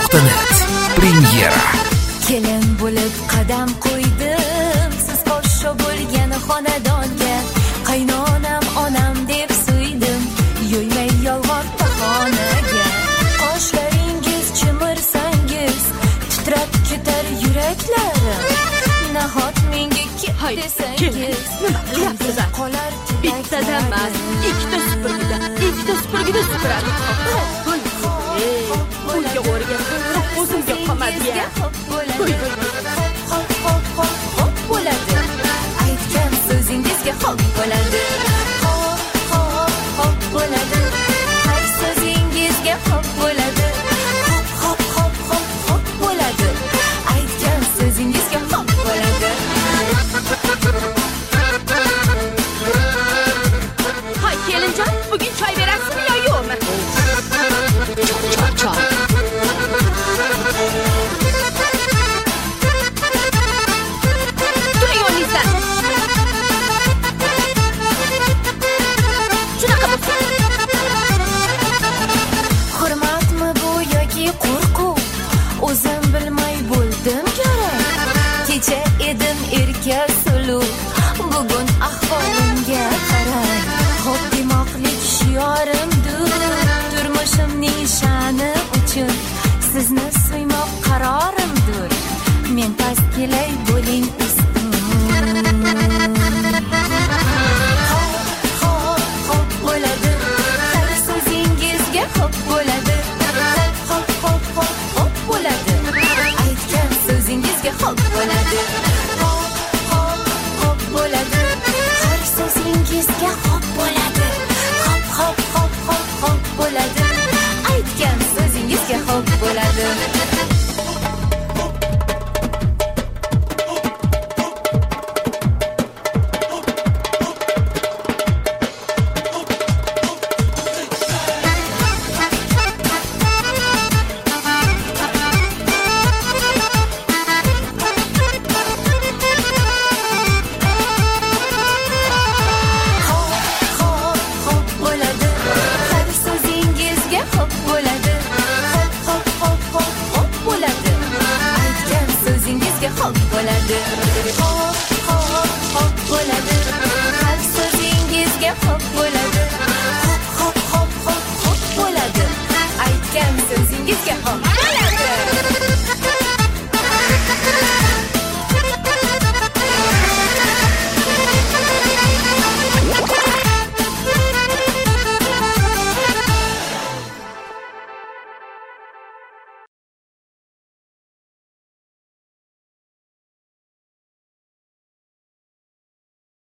Footbox.net Premyera. Kelin bo'lib qadam qo'ydim siz podsho bo'lgan xonadonga. Qaynonam onam deb suydim yo'ymay yolg'on bahonaga. Qoshlaringiz chimirsangiz titrab ketar yuraklarim. Nahot menga ket desangiz nima qilyapsiz? qolar Bittadan emas, ikkita supurgida supuradi. Qo'lga o'rgan, o'zimga qolmadi-ya. Hop bo'ladi. Aytgan so'zingizga hop bo'ladi. Hop bo'ladi. Har so'zingizga hop bo'ladi. Hop bo'ladi. Aytgan so'zingizga hop bo'ladi. Hay kelinjon, bugun choy berasizmi yo yo'qmi? Choy. Turing o'rningizdan. Shunaqa bo'lsin. Hurmatmi bu yoki qo'rquv? O'zim bilmay bo'ldim kerak. Kecha edim erka suluv, bugun ahvolimga qarang. Hop demoqlik shiorimdir, turmushimning sha'ni uchun sizni suymoq qarorimdir. Men past kelay bo'ling ustim. Hop bo'ladi. Har so'zingizga hop bo'ladi. Hop bo'ladi. Aytgan so'zingizga hop bo'ladi. Hop bo'ladi. Har so'zingizga hop bo'ladi. Hop bo'ladi. Aytgan so'zingizga hop bo'ladi. Hop bo'ladi. Aytgan so'zingizga hop bo'ladi.